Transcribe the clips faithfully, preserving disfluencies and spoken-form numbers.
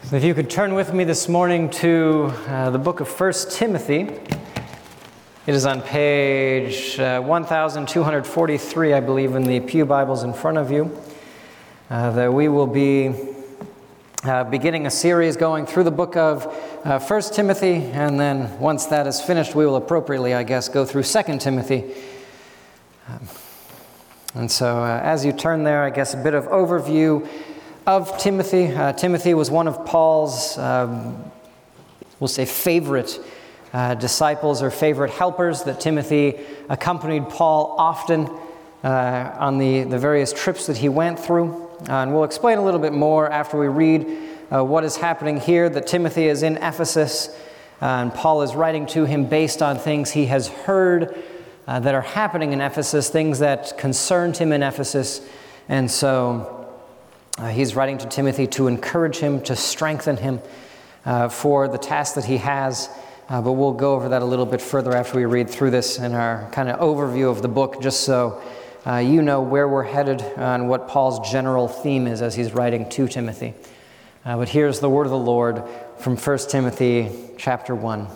So if you could turn with me this morning to uh, the book of First Timothy. It is on page uh, one thousand two hundred forty-three, I believe, in the Pew Bibles in front of you. Uh, that we will be uh, beginning a series going through the book of uh, First Timothy, and then once that is finished, we will appropriately, I guess, go through Second Timothy. Um, and so uh, as you turn there, I guess a bit of overview of Timothy. Uh, Timothy was one of Paul's, um, we'll say, favorite uh, disciples or favorite helpers, that Timothy accompanied Paul often uh, on the, the various trips that he went through. Uh, and we'll explain a little bit more after we read uh, what is happening here, that Timothy is in Ephesus, uh, and Paul is writing to him based on things he has heard uh, that are happening in Ephesus, things that concerned him in Ephesus. And so Uh, he's writing to Timothy to encourage him, to strengthen him uh, for the task that he has. Uh, but we'll go over that a little bit further after we read through this in our kind of overview of the book, just so uh, you know where we're headed and what Paul's general theme is as he's writing to Timothy. Uh, but here's the word of the Lord from First Timothy chapter one.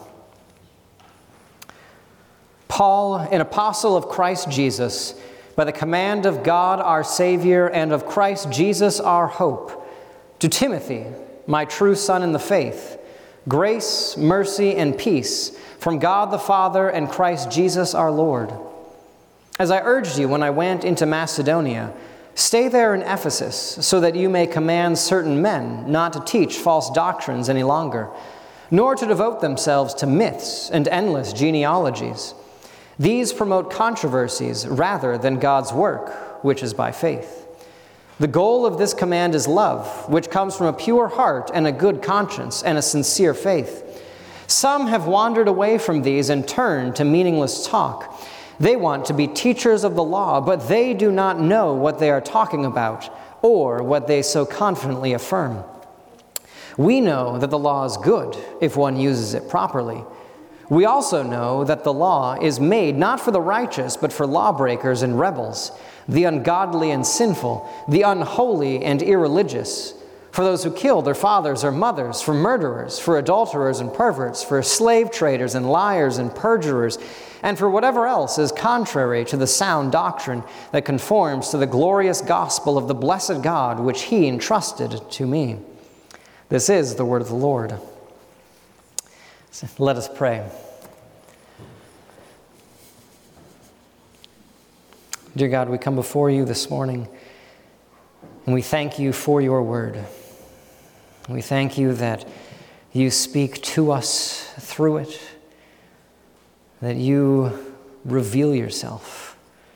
Paul, an apostle of Christ Jesus, by the command of God our Savior and of Christ Jesus our hope, to Timothy, my true son in the faith, grace, mercy, and peace from God the Father and Christ Jesus our Lord. As I urged you when I went into Macedonia, stay there in Ephesus, so that you may command certain men not to teach false doctrines any longer, nor to devote themselves to myths and endless genealogies. These promote controversies rather than God's work, which is by faith. The goal of this command is love, which comes from a pure heart and a good conscience and a sincere faith. Some have wandered away from these and turned to meaningless talk. They want to be teachers of the law, but they do not know what they are talking about or what they so confidently affirm. We know that the law is good if one uses it properly. We also know that the law is made not for the righteous, but for lawbreakers and rebels, the ungodly and sinful, the unholy and irreligious, for those who kill their fathers or mothers, for murderers, for adulterers and perverts, for slave traders and liars and perjurers, and for whatever else is contrary to the sound doctrine that conforms to the glorious gospel of the blessed God, which he entrusted to me. This is the word of the Lord. So let us pray. Dear God, we come before you this morning, and we thank you for your word. We thank you that you speak to us through it, that you reveal yourself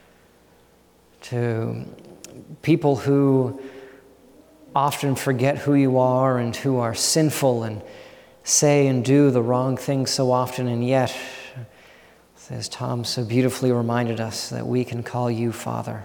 to people who often forget who you are and who are sinful and say and do the wrong things so often, and yet, as Tom so beautifully reminded us, that we can call you Father.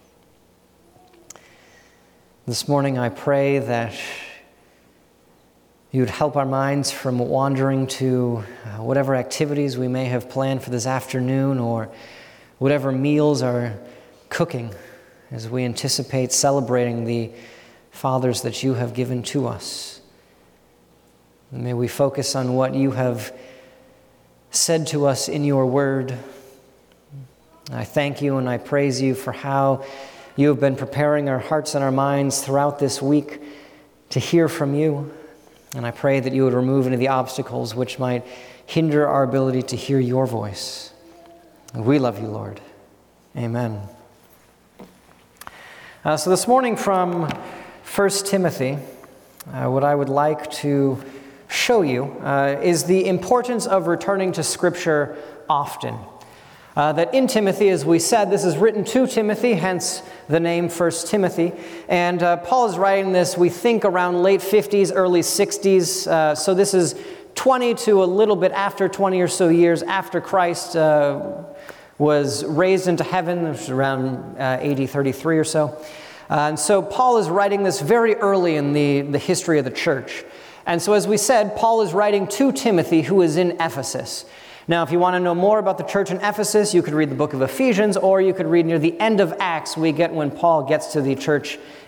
This morning I pray that you would help our minds from wandering to uh, whatever activities we may have planned for this afternoon, or whatever meals are cooking as we anticipate celebrating the fathers that you have given to us. May we focus on what you have said to us in your word. I thank you and I praise you for how you have been preparing our hearts and our minds throughout this week to hear from you. And I pray that you would remove any of the obstacles which might hinder our ability to hear your voice. We love you, Lord. Amen. Uh, so this morning from First Timothy, uh, what I would like to show you uh, is the importance of returning to Scripture often. Uh, that in Timothy, as we said, this is written to Timothy, hence the name First Timothy. And uh, Paul is writing this, we think, around late fifties, early sixties. Uh, so this is twenty to a little bit after twenty or so years after Christ uh, was raised into heaven, which was around uh, A D thirty-three or so. Uh, and so Paul is writing this very early in the, the history of the church. And so as we said, Paul is writing to Timothy, who is in Ephesus. Now, if you want to know more about the church in Ephesus, you could read the book of Ephesians, or you could read near the end of Acts, we get when Paul gets to the church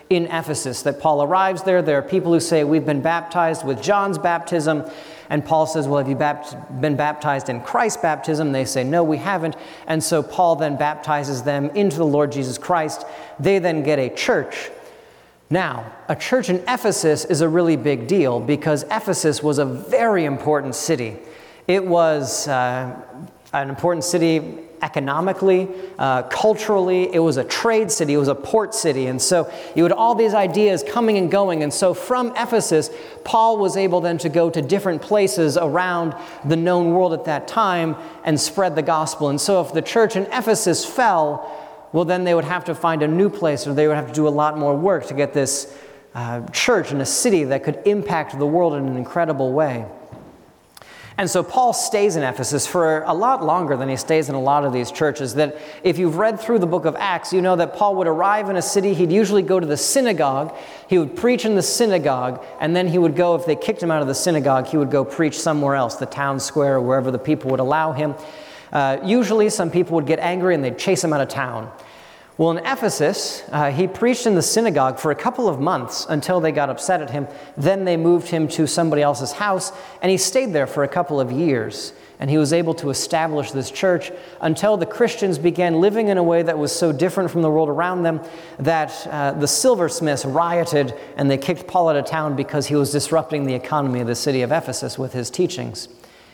in Ephesus, that Paul arrives there. There are people who say, we've been baptized with John's baptism. And Paul says, well, have you bapt- been baptized in Christ's baptism? They say, no, we haven't. And so Paul then baptizes them into the Lord Jesus Christ. They then get a church. Now, a church in Ephesus is a really big deal because Ephesus was a very important city. It was uh, an important city economically, uh, culturally. It was a trade city. It was a port city. And so you had all these ideas coming and going. And so from Ephesus, Paul was able then to go to different places around the known world at that time and spread the gospel. And so if the church in Ephesus fell, well, then they would have to find a new place, or they would have to do a lot more work to get this uh, church in a city that could impact the world in an incredible way. And so Paul stays in Ephesus for a lot longer than he stays in a lot of these churches. That if you've read through the book of Acts, you know that Paul would arrive in a city, he'd usually go to the synagogue, he would preach in the synagogue, and then he would go, if they kicked him out of the synagogue, he would go preach somewhere else, the town square, or wherever the people would allow him. Uh, usually some people would get angry and they'd chase him out of town. Well, in Ephesus, uh, he preached in the synagogue for a couple of months until they got upset at him. Then they moved him to somebody else's house, and he stayed there for a couple of years. And he was able to establish this church until the Christians began living in a way that was so different from the world around them that uh, the silversmiths rioted and they kicked Paul out of town because he was disrupting the economy of the city of Ephesus with his teachings.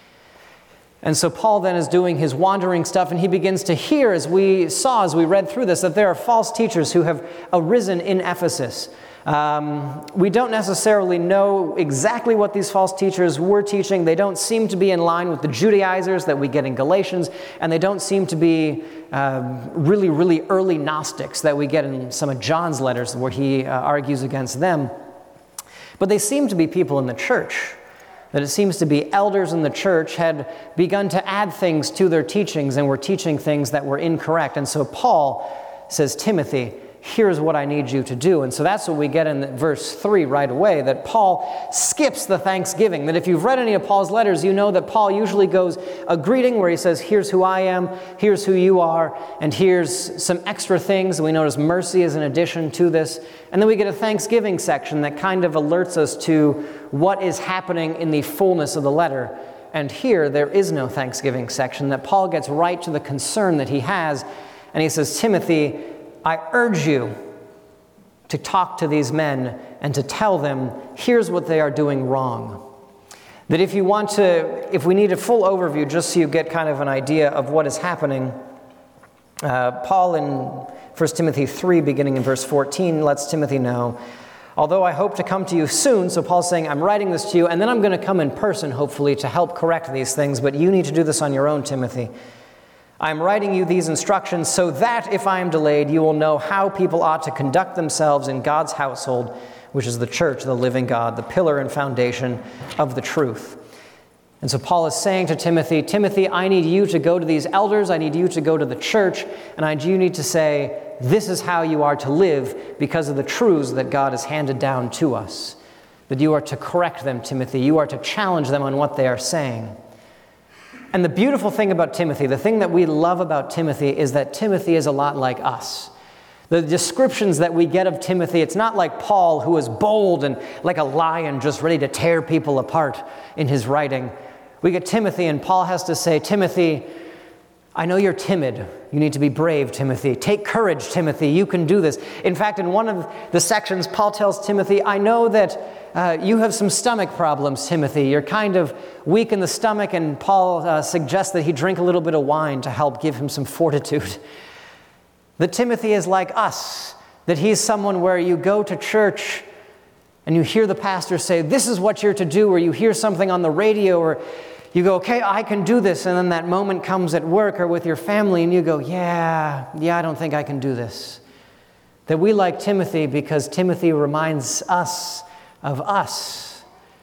And so Paul then is doing his wandering stuff, and he begins to hear, as we saw as we read through this, that there are false teachers who have arisen in Ephesus. Um, we don't necessarily know exactly what these false teachers were teaching. They don't seem to be in line with the Judaizers that we get in Galatians, and they don't seem to be um, really, really early Gnostics that we get in some of John's letters where he uh, argues against them. But they seem to be people in the church. That it seems to be elders in the church had begun to add things to their teachings and were teaching things that were incorrect. And so Paul says, Timothy, here's what I need you to do. And so that's what we get in verse three right away, that Paul skips the thanksgiving. That if you've read any of Paul's letters, you know that Paul usually goes a greeting where he says, here's who I am, here's who you are, and here's some extra things. We notice mercy is an addition to this. And then we get a thanksgiving section that kind of alerts us to what is happening in the fullness of the letter. And here, there is no thanksgiving section, that Paul gets right to the concern that he has. And he says, Timothy, I urge you to talk to these men and to tell them, here's what they are doing wrong. That if you want to, if we need a full overview, just so you get kind of an idea of what is happening, uh, Paul in First Timothy three, beginning in verse fourteen, lets Timothy know, although I hope to come to you soon, so Paul's saying, I'm writing this to you, and then I'm going to come in person, hopefully, to help correct these things, but you need to do this on your own, Timothy. I'm writing you these instructions so that if I am delayed, you will know how people ought to conduct themselves in God's household, which is the church of the living God, the pillar and foundation of the truth. And so Paul is saying to Timothy, Timothy, I need you to go to these elders, I need you to go to the church, and I you need to say, this is how you are to live because of the truths that God has handed down to us. That you are to correct them, Timothy. You are to challenge them on what they are saying. And the beautiful thing about Timothy, the thing that we love about Timothy, is that Timothy is a lot like us. The descriptions that we get of Timothy, it's not like Paul, who is bold and like a lion just ready to tear people apart in his writing. We get Timothy, and Paul has to say, Timothy, I know you're timid. You need to be brave, Timothy. Take courage, Timothy. You can do this. In fact, in one of the sections, Paul tells Timothy, I know that uh, you have some stomach problems, Timothy. You're kind of weak in the stomach, and Paul uh, suggests that he drink a little bit of wine to help give him some fortitude. That Timothy is like us, that he's someone where you go to church and you hear the pastor say, this is what you're to do, or you hear something on the radio, or you go, okay, I can do this, and then that moment comes at work or with your family, and you go, yeah, yeah, I don't think I can do this. That we like Timothy because Timothy reminds us of us.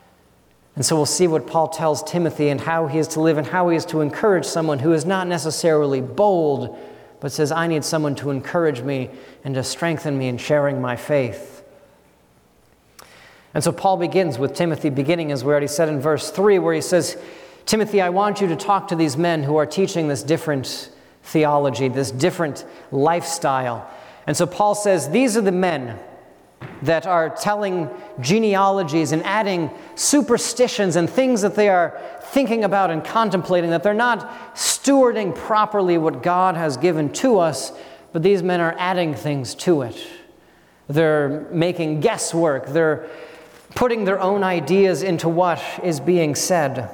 And so we'll see what Paul tells Timothy and how he is to live and how he is to encourage someone who is not necessarily bold, but says, I need someone to encourage me and to strengthen me in sharing my faith. And so Paul begins with Timothy, beginning, as we already said in verse three, where he says, Timothy, I want you to talk to these men who are teaching this different theology, this different lifestyle. And so Paul says, these are the men that are telling genealogies and adding superstitions and things that they are thinking about and contemplating, that they're not stewarding properly what God has given to us, but these men are adding things to it. They're making guesswork. They're putting their own ideas into what is being said.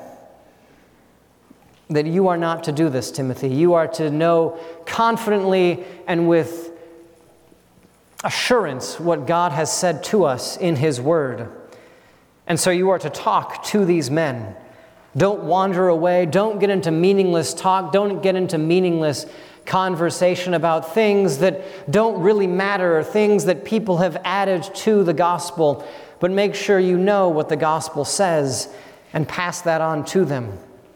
That you are not to do this, Timothy. You are to know confidently and with assurance what God has said to us in His Word. And so you are to talk to these men. Don't wander away. Don't get into meaningless talk. Don't get into meaningless conversation about things that don't really matter or things that people have added to the gospel. But make sure you know what the gospel says and pass that on to them.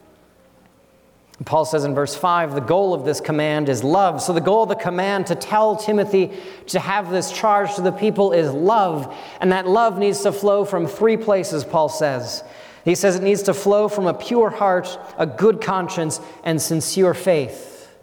Paul says in verse five, the goal of this command is love. So the goal of the command to tell Timothy to have this charge to the people is love. And that love needs to flow from three places, Paul says. He says it needs to flow from a pure heart, a good conscience, and sincere faith.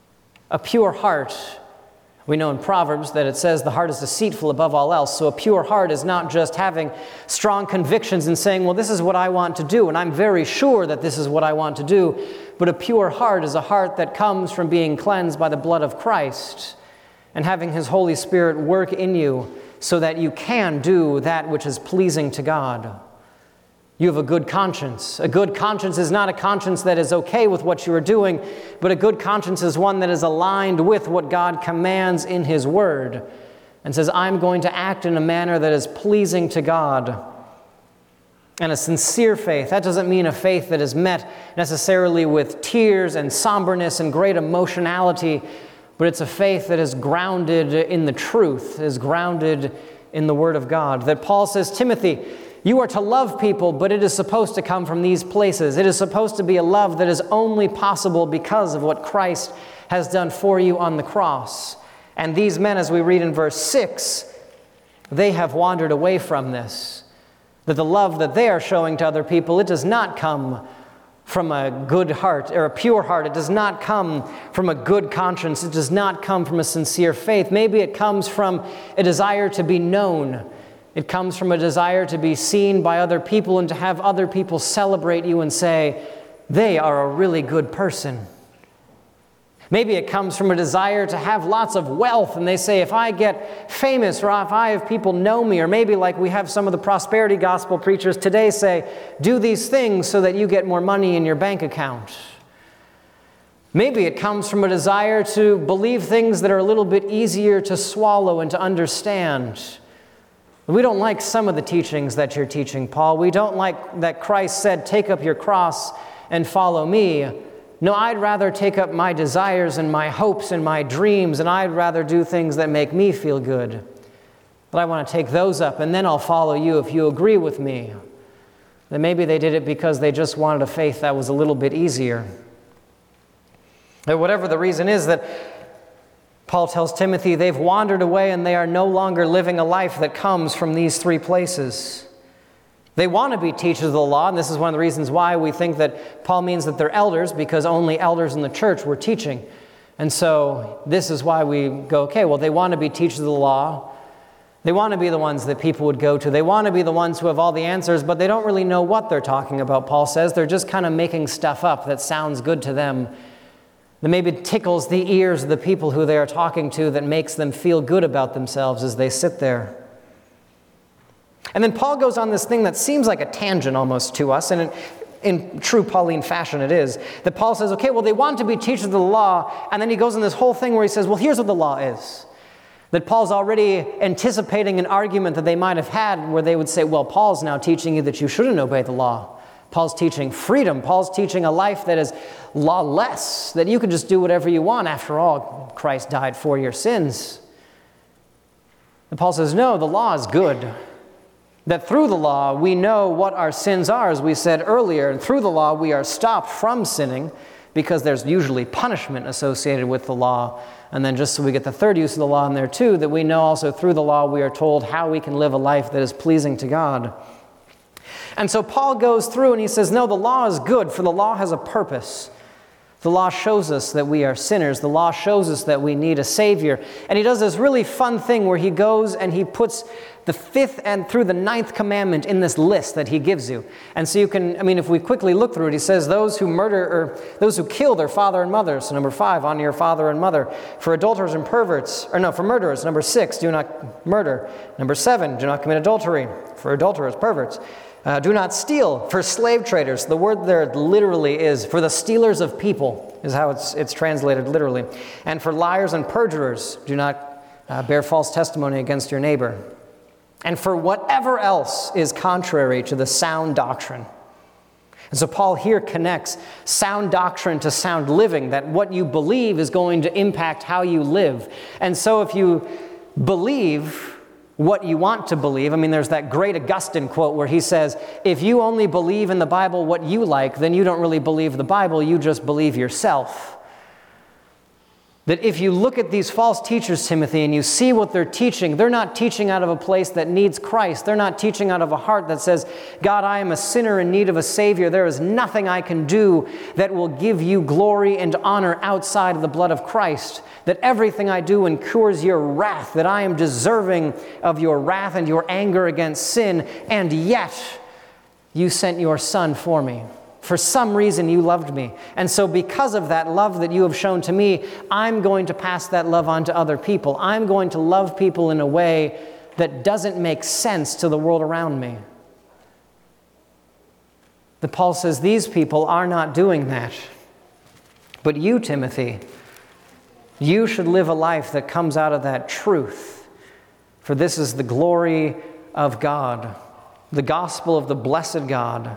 A pure heart. We know in Proverbs that it says the heart is deceitful above all else. So a pure heart is not just having strong convictions and saying, well, this is what I want to do, and I'm very sure that this is what I want to do. But a pure heart is a heart that comes from being cleansed by the blood of Christ and having His Holy Spirit work in you so that you can do that which is pleasing to God. You have a good conscience. A good conscience is not a conscience that is okay with what you are doing, but a good conscience is one that is aligned with what God commands in His Word and says, I'm going to act in a manner that is pleasing to God. And a sincere faith, that doesn't mean a faith that is met necessarily with tears and somberness and great emotionality, but it's a faith that is grounded in the truth, is grounded in the Word of God. That Paul says, Timothy, you are to love people, but it is supposed to come from these places. It is supposed to be a love that is only possible because of what Christ has done for you on the cross. And these men, as we read in verse six, they have wandered away from this. That the love that they are showing to other people, it does not come from a good heart or a pure heart. It does not come from a good conscience. It does not come from a sincere faith. Maybe it comes from a desire to be known. It comes from a desire to be seen by other people and to have other people celebrate you and say, they are a really good person. Maybe it comes from a desire to have lots of wealth, and they say, if I get famous or if I have people know me, or maybe like we have some of the prosperity gospel preachers today say, do these things so that you get more money in your bank account. Maybe it comes from a desire to believe things that are a little bit easier to swallow and to understand. We don't like some of the teachings that you're teaching, Paul. We don't like that Christ said, take up your cross and follow me. No, I'd rather take up my desires and my hopes and my dreams, and I'd rather do things that make me feel good. But I want to take those up, and then I'll follow you if you agree with me. Then maybe they did it because they just wanted a faith that was a little bit easier. But whatever the reason is, that Paul tells Timothy they've wandered away and they are no longer living a life that comes from these three places. They want to be teachers of the law, and this is one of the reasons why we think that Paul means that they're elders, because only elders in the church were teaching. And so this is why we go, okay, well, they want to be teachers of the law. They want to be the ones that people would go to. They want to be the ones who have all the answers, but they don't really know what they're talking about, Paul says. They're just kind of making stuff up that sounds good to them, that maybe tickles the ears of the people who they are talking to, that makes them feel good about themselves as they sit there. And then Paul goes on this thing that seems like a tangent almost to us, and in, in true Pauline fashion it is, that Paul says, okay, well, they want to be teachers of the law, and then he goes in this whole thing where he says, well, here's what the law is. That Paul's already anticipating an argument that they might have had where they would say, well, Paul's now teaching you that you shouldn't obey the law. Paul's teaching freedom. Paul's teaching a life that is lawless, that you can just do whatever you want. After all, Christ died for your sins. And Paul says, no, the law is good. That through the law, we know what our sins are, as we said earlier. And through the law, we are stopped from sinning because there's usually punishment associated with the law. And then just so we get the third use of the law in there too, that we know also through the law, we are told how we can live a life that is pleasing to God. And so Paul goes through and he says, no, the law is good, for the law has a purpose. The law shows us that we are sinners. The law shows us that we need a Savior. And he does this really fun thing where he goes and he puts the fifth and through the ninth commandment in this list that he gives you. And so you can, I mean, if we quickly look through it, he says, those who murder, or those who kill their father and mother. So number five, honor your father and mother. For adulterers and perverts, or no, for murderers. Number six, do not murder. Number seven, do not commit adultery. For adulterers, perverts. Uh, do not steal. For slave traders, the word there literally is for the stealers of people, is how it's, it's translated literally. And for liars and perjurers, do not uh, bear false testimony against your neighbor. And for whatever else is contrary to the sound doctrine. And so Paul here connects sound doctrine to sound living, that what you believe is going to impact how you live. And so if you believe what you want to believe, I mean, there's that great Augustine quote where he says, if you only believe in the Bible what you like, then you don't really believe the Bible, you just believe yourself. That if you look at these false teachers, Timothy, and you see what they're teaching, they're not teaching out of a place that needs Christ. They're not teaching out of a heart that says, God, I am a sinner in need of a Savior. There is nothing I can do that will give you glory and honor outside of the blood of Christ. That everything I do incurs your wrath, that I am deserving of your wrath and your anger against sin, and yet you sent your Son for me. For some reason you loved me. And so because of that love that you have shown to me, I'm going to pass that love on to other people. I'm going to love people in a way that doesn't make sense to the world around me. That Paul says these people are not doing that. But you, Timothy, you should live a life that comes out of that truth. For this is the glory of God, the gospel of the blessed God.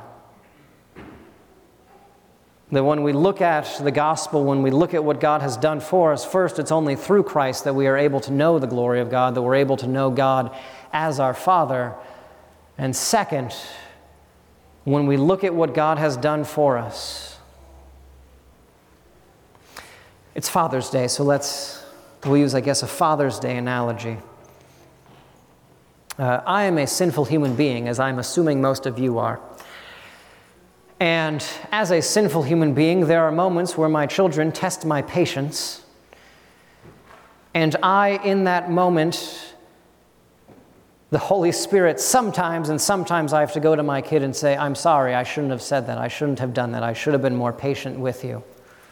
That when we look at the gospel, when we look at what God has done for us, first, it's only through Christ that we are able to know the glory of God, that we're able to know God as our Father. And second, when we look at what God has done for us. It's Father's Day, so let's, we'll use, I guess, a Father's Day analogy. Uh, I am a sinful human being, as I'm assuming most of you are. And as a sinful human being, there are moments where my children test my patience. And I, in that moment, the Holy Spirit sometimes, and sometimes I have to go to my kid and say, I'm sorry, I shouldn't have said that. I shouldn't have done that. I should have been more patient with you.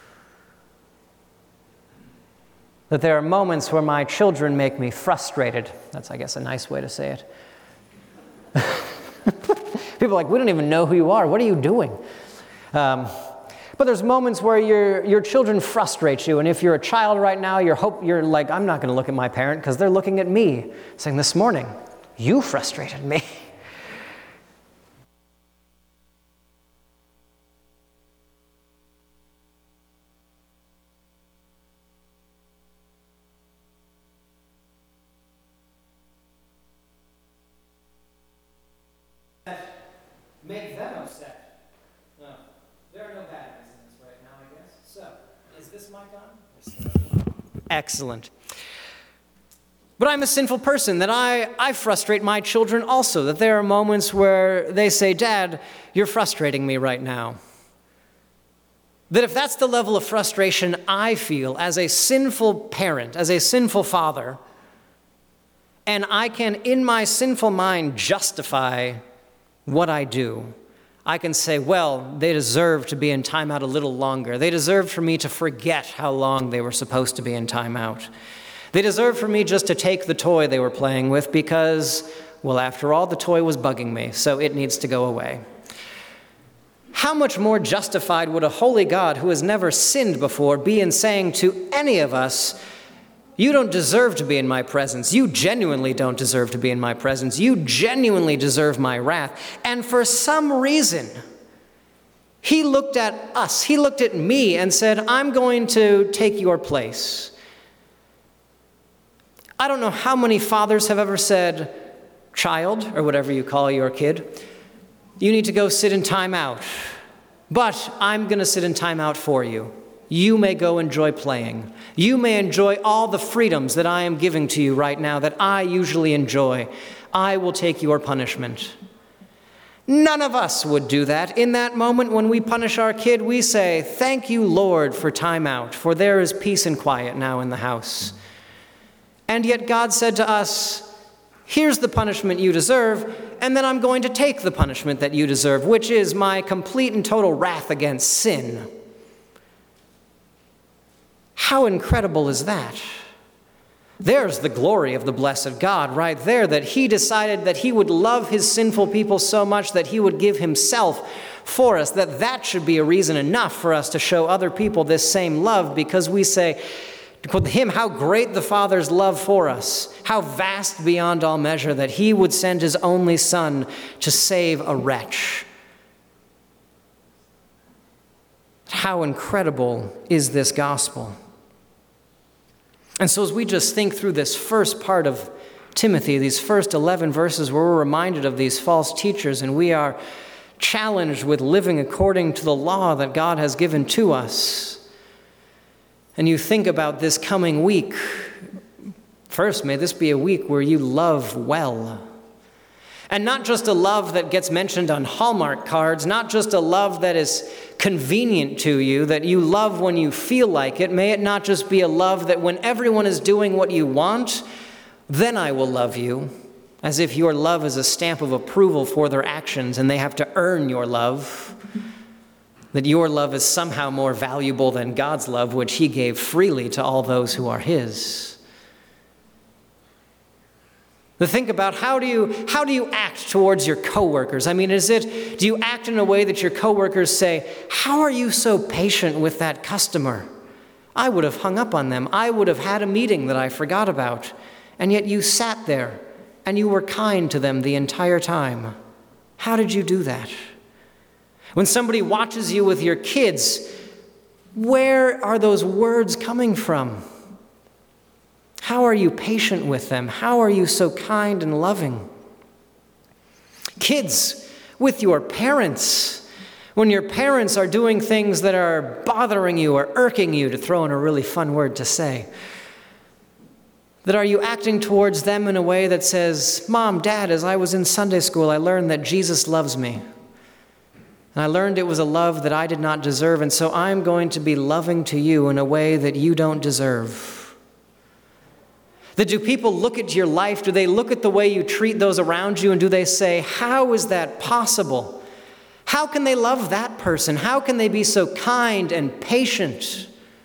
That there are moments where my children make me frustrated. That's, I guess, a nice way to say it. People are like, we don't even know who you are. What are you doing? Um, but there's moments where your your children frustrate you. And if you're a child right now, you're, hope, you're like, I'm not going to look at my parent because they're looking at me, saying, this morning, you frustrated me. Make them upset. No, there are no bad reasons right now, I guess. So, is this mic on? Excellent. But I'm a sinful person, that I, I frustrate my children also, that there are moments where they say, Dad, you're frustrating me right now. That if that's the level of frustration I feel as a sinful parent, as a sinful father, and I can, in my sinful mind, justify what I do, I can say, well, they deserve to be in timeout a little longer. They deserve for me to forget how long they were supposed to be in timeout. They deserve for me just to take the toy they were playing with because, well, after all, the toy was bugging me, so it needs to go away. How much more justified would a holy God who has never sinned before be in saying to any of us, you don't deserve to be in my presence. You genuinely don't deserve to be in my presence. You genuinely deserve my wrath. And for some reason, he looked at us, he looked at me and said, I'm going to take your place. I don't know how many fathers have ever said, child, or whatever you call your kid, you need to go sit in timeout, but I'm going to sit in timeout for you. You may go enjoy playing. You may enjoy all the freedoms that I am giving to you right now that I usually enjoy. I will take your punishment. None of us would do that. In that moment when we punish our kid, we say, thank you, Lord, for timeout, for there is peace and quiet now in the house. And yet God said to us, Here's the punishment you deserve, and then I'm going to take the punishment that you deserve, which is my complete and total wrath against sin. How incredible is that? There's the glory of the blessed God right there, that he decided that he would love his sinful people so much that he would give himself for us, that that should be a reason enough for us to show other people this same love, because we say, to him, how great the Father's love for us, how vast beyond all measure that he would send his only Son to save a wretch. How incredible is this gospel? And so as we just think through this first part of Timothy, these first eleven verses where we're reminded of these false teachers, and we are challenged with living according to the law that God has given to us, and you think about this coming week, first, may this be a week where you love well. And not just a love that gets mentioned on Hallmark cards, not just a love that is convenient to you, that you love when you feel like it. May it not just be a love that when everyone is doing what you want, then I will love you, as if your love is a stamp of approval for their actions and they have to earn your love, that your love is somehow more valuable than God's love, which he gave freely to all those who are his. To think about how do you how do you act towards your coworkers? I mean, is it do you act in a way that your coworkers say, "How are you so patient with that customer? I would have hung up on them. I would have had a meeting that I forgot about." And yet you sat there and you were kind to them the entire time. How did you do that? When somebody watches you with your kids, where are those words coming from? How are you patient with them? How are you so kind and loving? Kids, with your parents, when your parents are doing things that are bothering you or irking you, to throw in a really fun word to say, that are you acting towards them in a way that says, "Mom, Dad, as I was in Sunday school, I learned that Jesus loves me. And I learned it was a love that I did not deserve, and so I'm going to be loving to you in a way that you don't deserve." That do people look at your life, do they look at the way you treat those around you, and do they say, "How is that possible? How can they love that person? How can they be so kind and patient?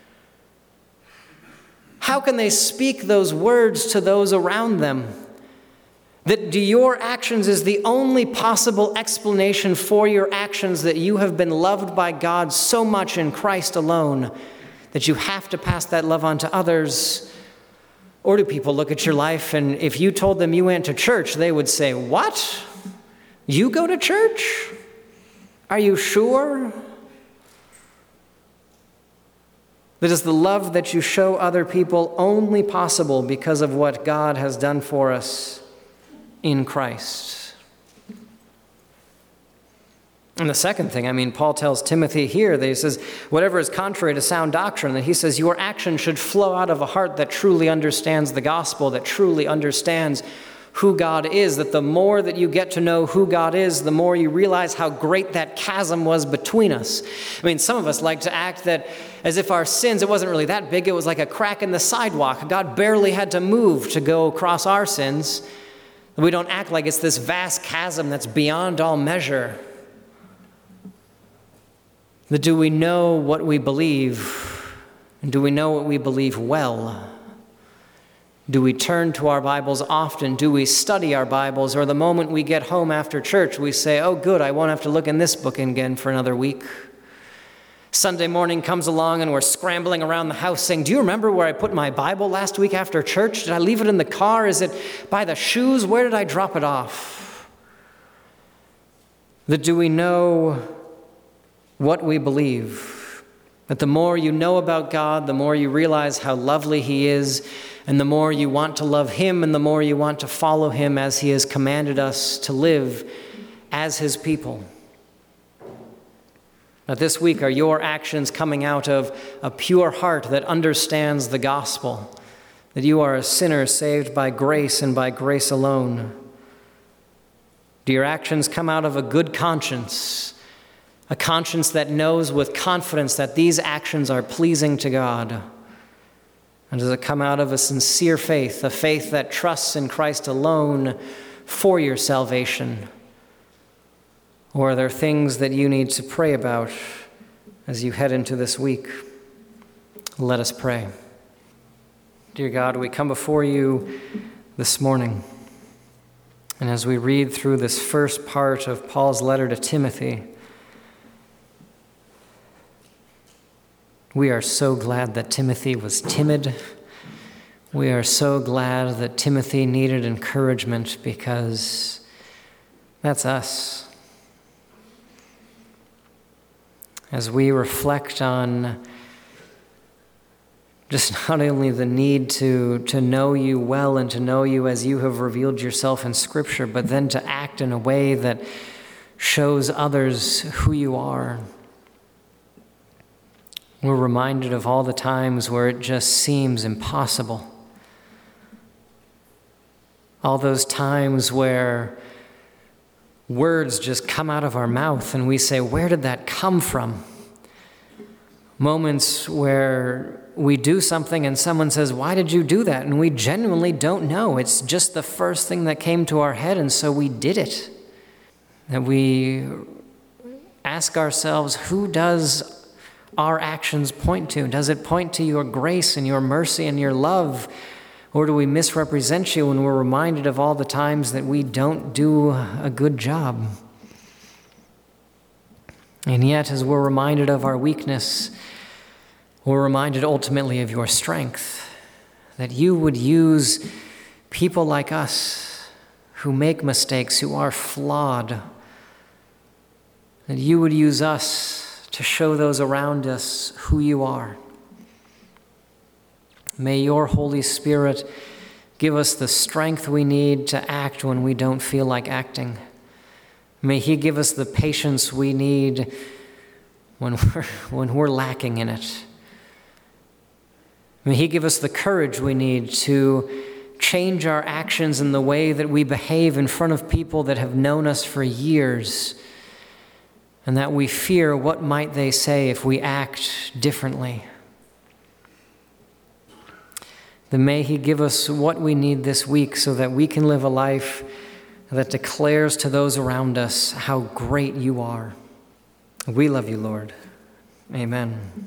How can they speak those words to those around them?" That do your actions is the only possible explanation for your actions, that you have been loved by God so much in Christ alone that you have to pass that love on to others? Or do people look at your life and if you told them you went to church, they would say, "What? You go to church? Are you sure?" That is the love that you show other people only possible because of what God has done for us in Christ. And the second thing, I mean, Paul tells Timothy here that he says, whatever is contrary to sound doctrine, that he says your action should flow out of a heart that truly understands the gospel, that truly understands who God is, that the more that you get to know who God is, the more you realize how great that chasm was between us. I mean, some of us like to act that as if our sins, it wasn't really that big, it was like a crack in the sidewalk. God barely had to move to go across our sins. We don't act like it's this vast chasm that's beyond all measure. But do we know what we believe? And do we know what we believe well? Do we turn to our Bibles often? Do we study our Bibles? Or the moment we get home after church, we say, "Oh, good, I won't have to look in this book again for another week." Sunday morning comes along and we're scrambling around the house saying, "Do you remember where I put my Bible last week after church? Did I leave it in the car? Is it by the shoes? Where did I drop it off?" That do we know what we believe? That the more you know about God, the more you realize how lovely he is, and the more you want to love him, and the more you want to follow him as he has commanded us to live as his people. Now, this week, are your actions coming out of a pure heart that understands the gospel, that you are a sinner saved by grace and by grace alone? Do your actions come out of a good conscience, a conscience that knows with confidence that these actions are pleasing to God? And does it come out of a sincere faith, a faith that trusts in Christ alone for your salvation? Or are there things that you need to pray about as you head into this week? Let us pray. Dear God, we come before you this morning, and as we read through this first part of Paul's letter to Timothy, we are so glad that Timothy was timid. We are so glad that Timothy needed encouragement, because that's us. As we reflect on just not only the need to, to know you well and to know you as you have revealed yourself in Scripture, but then to act in a way that shows others who you are. We're reminded of all the times where it just seems impossible. All those times where words just come out of our mouth and we say, where did that come from? Moments where we do something and someone says, why did you do that? And we genuinely don't know. It's just the first thing that came to our head, and so we did it. That we ask ourselves, who does our actions point to? Does it point to your grace and your mercy and your love? Or do we misrepresent you when we're reminded of all the times that we don't do a good job? And yet, as we're reminded of our weakness, we're reminded ultimately of your strength, that you would use people like us who make mistakes, who are flawed, that you would use us to show those around us who you are. May your Holy Spirit give us the strength we need to act when we don't feel like acting. May he give us the patience we need when we're, when we're lacking in it. May he give us the courage we need to change our actions in the way that we behave in front of people that have known us for years, and that we fear what might they say if we act differently. Then may he give us what we need this week so that we can live a life that declares to those around us how great you are. We love you, Lord. Amen.